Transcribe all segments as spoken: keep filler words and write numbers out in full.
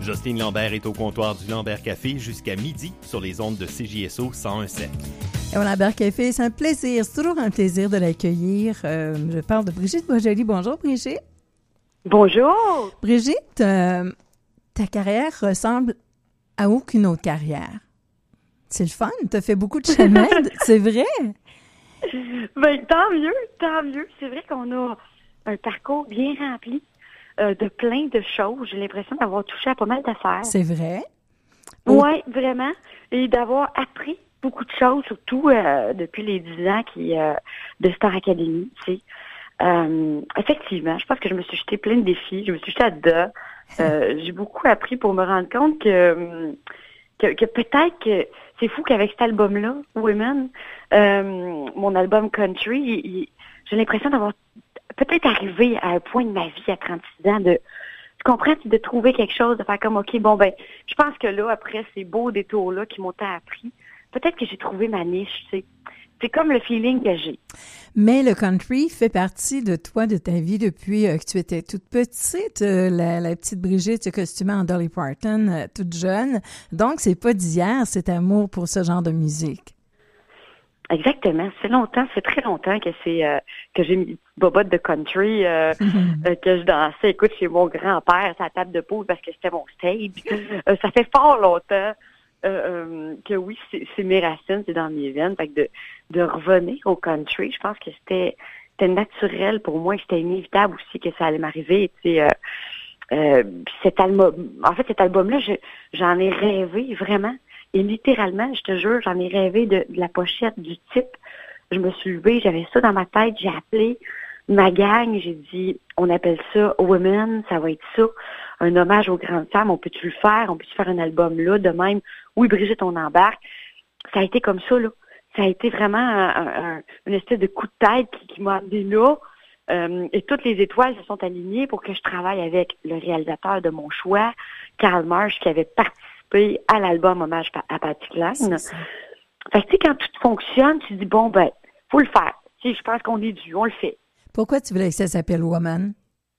Jocelyne Lambert est au comptoir du Lambert Café jusqu'à midi sur les ondes de C J S O cent un virgule sept. Et au Lambert Café, c'est un plaisir, c'est toujours un plaisir de l'accueillir. Euh, je parle de Brigitte Boisjoli. Bonjour Brigitte. Bonjour. Brigitte, euh, ta carrière ressemble à aucune autre carrière. C'est le fun, tu as fait beaucoup de chemin, c'est vrai? Ben, tant mieux, tant mieux. C'est vrai qu'on a un parcours bien rempli euh, de plein de choses. J'ai l'impression d'avoir touché à pas mal d'affaires. C'est vrai? Oui, vraiment. Et d'avoir appris beaucoup de choses, surtout euh, depuis les dix ans qui, euh, de Star Academy, tu sais. Euh, effectivement, je pense que je me suis jeté plein de défis. Je me suis jetée à dedans. Euh, j'ai beaucoup appris pour me rendre compte que, que, que peut-être que c'est fou qu'avec cet album-là, Women, euh, mon album Country, il, il, j'ai l'impression d'avoir peut-être arrivé à un point de ma vie à trente-six ans de, tu comprends, de trouver quelque chose, de faire comme, OK, bon, ben, je pense que là, après ces beaux détours-là qui m'ont tant appris, peut-être que j'ai trouvé ma niche, tu sais. C'est comme le feeling que j'ai. Mais le country fait partie de toi, de ta vie depuis euh, que tu étais toute petite. Euh, la, la petite Brigitte se costumait en Dolly Parton, euh, toute jeune. Donc, c'est pas d'hier, cet amour pour ce genre de musique. Exactement. Ça fait longtemps, ça fait très longtemps que c'est euh, que j'ai mis bobotte de country, euh, euh, que je dansais, écoute, chez mon grand-père, à la table de pause parce que c'était mon stage. Euh, ça fait fort longtemps. Euh, euh, que oui, c'est, c'est mes racines, c'est dans mes veines. Fait que de, de revenir au country, je pense que c'était, c'était naturel pour moi, c'était inévitable aussi que ça allait m'arriver. Tu sais, euh, euh, cet album, en fait, cet album-là, je, j'en ai rêvé vraiment. Et littéralement, je te jure, j'en ai rêvé de, de la pochette, du type. Je me suis levée, j'avais ça dans ma tête, j'ai appelé ma gang, j'ai dit, on appelle ça Women, ça va être ça, un hommage aux grandes femmes, on peut-tu le faire, on peut-tu faire un album là, de même, oui Brigitte, on embarque. Ça a été comme ça, là. Ça a été vraiment un, un, une espèce de coup de tête qui, qui m'a amené là, euh, et toutes les étoiles se sont alignées pour que je travaille avec le réalisateur de mon choix, Karl Marsh, qui avait participé à l'album Hommage à Patsy Cline. Fait que tu sais, quand tout fonctionne, tu dis, bon, ben, faut le faire. Tu sais, je pense qu'on est dû, on le fait. Pourquoi tu voulais que ça s'appelle Woman?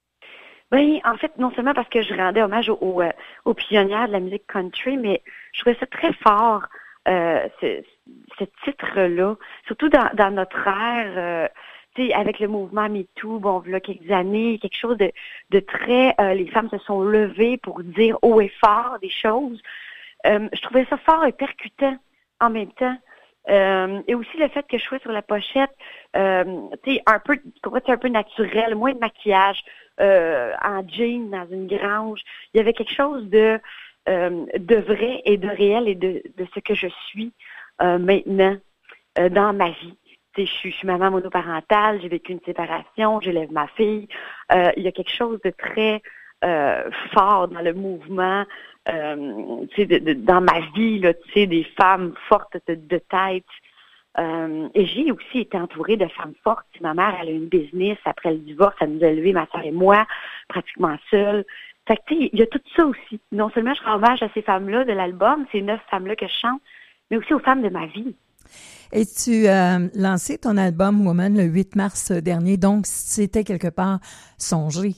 Ben, en fait, non seulement parce que je rendais hommage aux, aux, aux pionnières de la musique country, mais je trouvais ça très fort, euh, ce, ce titre-là, surtout dans, dans notre ère, euh, tu sais, avec le mouvement MeToo, bon, il y a quelques années, quelque chose de, de très, euh, les femmes se sont levées pour dire haut et fort des choses. Euh, je trouvais ça fort et percutant en même temps. Euh, et aussi le fait que je sois sur la pochette, euh, tu sais, un peu, c'est un peu naturel, moins de maquillage, euh, en jean dans une grange. Il y avait quelque chose de euh, de vrai et de réel et de, de ce que je suis euh, maintenant euh, dans ma vie. Tu sais, je suis, je suis maman monoparentale, j'ai vécu une séparation, j'élève ma fille. Euh, il y a quelque chose de très euh, fort dans le mouvement. Euh, tu sais, de, de, dans ma vie, là, tu sais, des femmes fortes de, de tête. Euh, et j'ai aussi été entourée de femmes fortes. Ma mère, elle a une business. Après le divorce, elle nous a élevés, ma soeur et moi, pratiquement seules. Fait que, tu sais, il y a tout ça aussi. Non seulement je rends hommage à ces femmes-là de l'album, ces neuf femmes-là que je chante, mais aussi aux femmes de ma vie. Et tu as euh, lancé ton album Woman le huit mars dernier, donc c'était quelque part songé.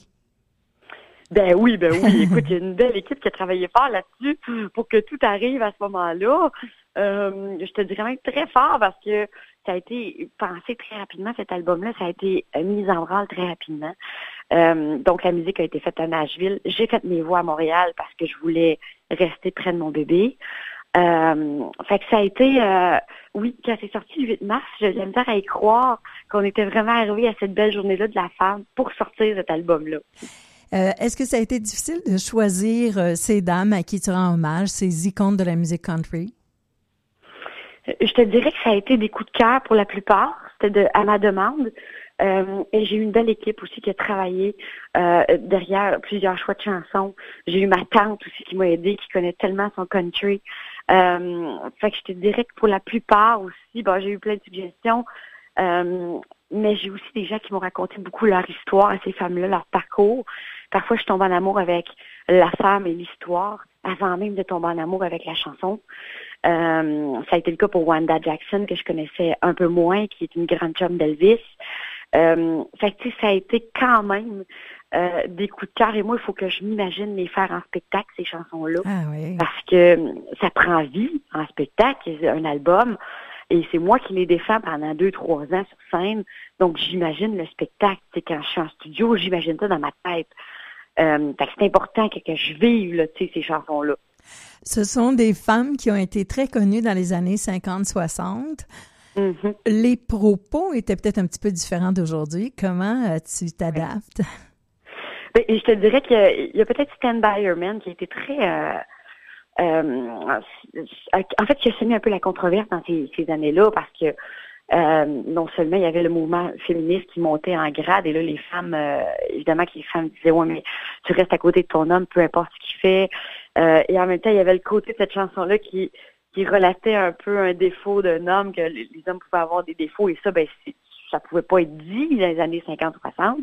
Ben oui, ben oui. Écoute, il y a une belle équipe qui a travaillé fort là-dessus pour que tout arrive à ce moment-là. Euh, je te dirais même très fort parce que ça a été pensé très rapidement, cet album-là. Ça a été mis en branle très rapidement. Euh, donc, la musique a été faite à Nashville. J'ai fait mes voix à Montréal parce que je voulais rester près de mon bébé. Euh, fait que ça a été, euh, oui, quand c'est sorti le huit mars, j'ai de la misère à y croire qu'on était vraiment arrivé à cette belle journée-là de la femme pour sortir cet album-là. Euh, est-ce que ça a été difficile de choisir euh, ces dames à qui tu rends hommage, ces icônes de la musique country? Je te dirais que ça a été des coups de cœur pour la plupart. C'était de, à ma demande. Euh, et j'ai eu une belle équipe aussi qui a travaillé euh, derrière plusieurs choix de chansons. J'ai eu ma tante aussi qui m'a aidée, qui connaît tellement son country. Euh, fait que je te dirais que pour la plupart aussi, bon, j'ai eu plein de suggestions. Euh, mais j'ai aussi des gens qui m'ont raconté beaucoup leur histoire à ces femmes-là, leur parcours. Parfois, je tombe en amour avec la femme et l'histoire avant même de tomber en amour avec la chanson. Euh, ça a été le cas pour Wanda Jackson, que je connaissais un peu moins, qui est une grande chum d'Elvis. Euh, fait que, tu sais, ça a été quand même euh, des coups de cœur. Et moi, il faut que je m'imagine les faire en spectacle, ces chansons-là. Ah oui. Parce que ça prend vie en spectacle, un album. Et c'est moi qui les défends pendant deux, trois ans sur scène. Donc, j'imagine le spectacle. Tu sais, quand je suis en studio, j'imagine ça dans ma tête. Euh, fait que c'est important que, que je vive, là, tu sais, ces chansons-là. Ce sont des femmes qui ont été très connues dans les années cinquante soixante. Mm-hmm. Les propos étaient peut-être un petit peu différents d'aujourd'hui. Comment euh, tu t'adaptes? Ben, je te dirais qu'il y a peut-être Stand By Your Man qui a été très... Euh, euh, en fait, qui a semé un peu la controverse dans ces, ces années-là parce que euh, non seulement il y avait le mouvement féministe qui montait en grade et là, les femmes, euh, évidemment que les femmes disaient « Ouais, mais tu restes à côté de ton homme, peu importe ce qu'il fait. Euh, » Et en même temps, il y avait le côté de cette chanson-là qui... qui relatait un peu un défaut d'un homme, que les, les hommes pouvaient avoir des défauts, et ça, ben, c'est, ça pouvait pas être dit dans les années cinquante soixante.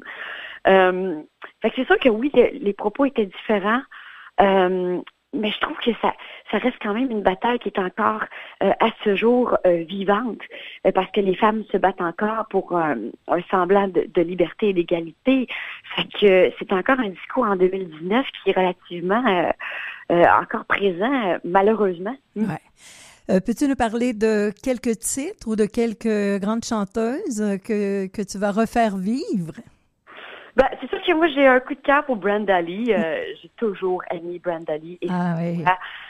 Euh, fait que c'est sûr que oui, les propos étaient différents, euh, mais je trouve que ça, ça reste quand même une bataille qui est encore, euh, à ce jour, euh, vivante, euh, parce que les femmes se battent encore pour euh, un semblant de, de liberté et d'égalité. Fait que c'est encore un discours en deux mille dix-neuf qui est relativement... Euh, Euh, encore présent, euh, malheureusement. Ouais. Euh, peux-tu nous parler de quelques titres ou de quelques grandes chanteuses que, que tu vas refaire vivre? Ben, c'est sûr que moi, j'ai un coup de cœur pour Brenda Lee. Euh, j'ai toujours aimé Brenda Lee. Et ah oui.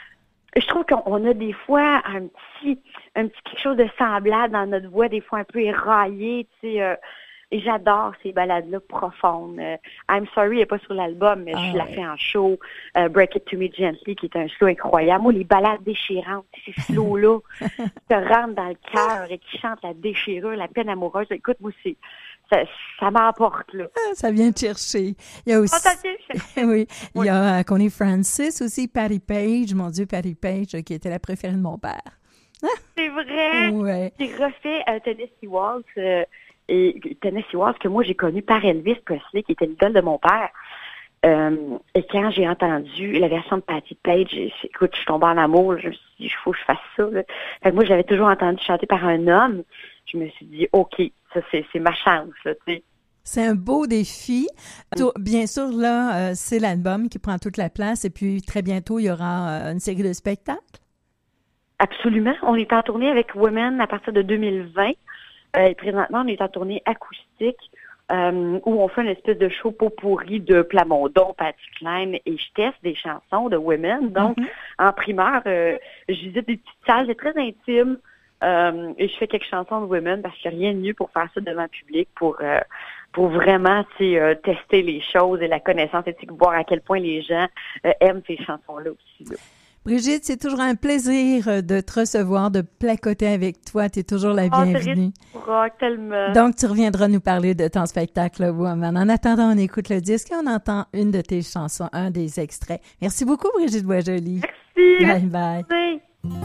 Je trouve qu'on a des fois un petit, un petit quelque chose de semblable dans notre voix, des fois un peu éraillé, tu sais. Euh, Et j'adore ces balades-là profondes. Euh, I'm Sorry n'est pas sur l'album, mais ah, je la ouais. fais en show. Euh, Break It To Me Gently, qui est un slow incroyable. Moi, les balades déchirantes, ces slows-là, qui te rentrent dans le cœur et qui chantent la déchirure, la peine amoureuse. Écoute, moi, c'est, ça, ça m'emporte, là. Ah, ça vient te chercher. Il y a aussi... Oh, oui. Il y a euh, Connie Francis aussi, Patti Page. Mon Dieu, Patti Page, qui était la préférée de mon père. C'est vrai! Ouais. J'ai refait euh, Tennessee Waltz... Euh, Et Tennessee Waltz, que moi, j'ai connu par Elvis Presley, qui était l'idole de mon père. Euh, et quand j'ai entendu la version de Patti Page, écoute, je suis tombée en amour. Je me suis dit, il faut que je fasse ça. Là. Fait que moi, je l'avais toujours entendu chanter par un homme. Je me suis dit, OK, ça, c'est, c'est ma chance, là, tu sais. C'est un beau défi. Bien sûr, là, euh, c'est l'album qui prend toute la place. Et puis, très bientôt, il y aura euh, une série de spectacles. Absolument. On est en tournée avec Women à partir de deux mille vingt. Euh, et présentement, on est en tournée acoustique euh, où on fait une espèce de show pot-pourri de Plamondon, Patti Klein, et je teste des chansons de Women. Donc, mm-hmm. en primeur, euh, je visite des petites salles, c'est très intime, euh, et je fais quelques chansons de Women parce qu'il n'y a rien de mieux pour faire ça devant le public, pour euh, pour vraiment euh, tester les choses et la connaissance, et voir à quel point les gens euh, aiment ces chansons-là aussi, là. Brigitte, c'est toujours un plaisir de te recevoir, de placoter avec toi. Tu es toujours la bienvenue. Oh, tellement. Donc, tu reviendras nous parler de ton spectacle, Woman. En attendant, on écoute le disque et on entend une de tes chansons, un des extraits. Merci beaucoup, Brigitte Boisjoli. Merci. Bye bye. Merci.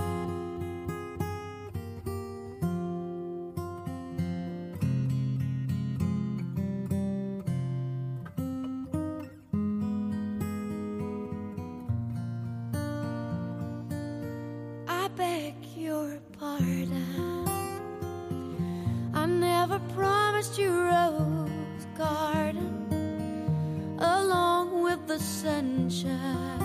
I never promised you rose garden along with the sunshine.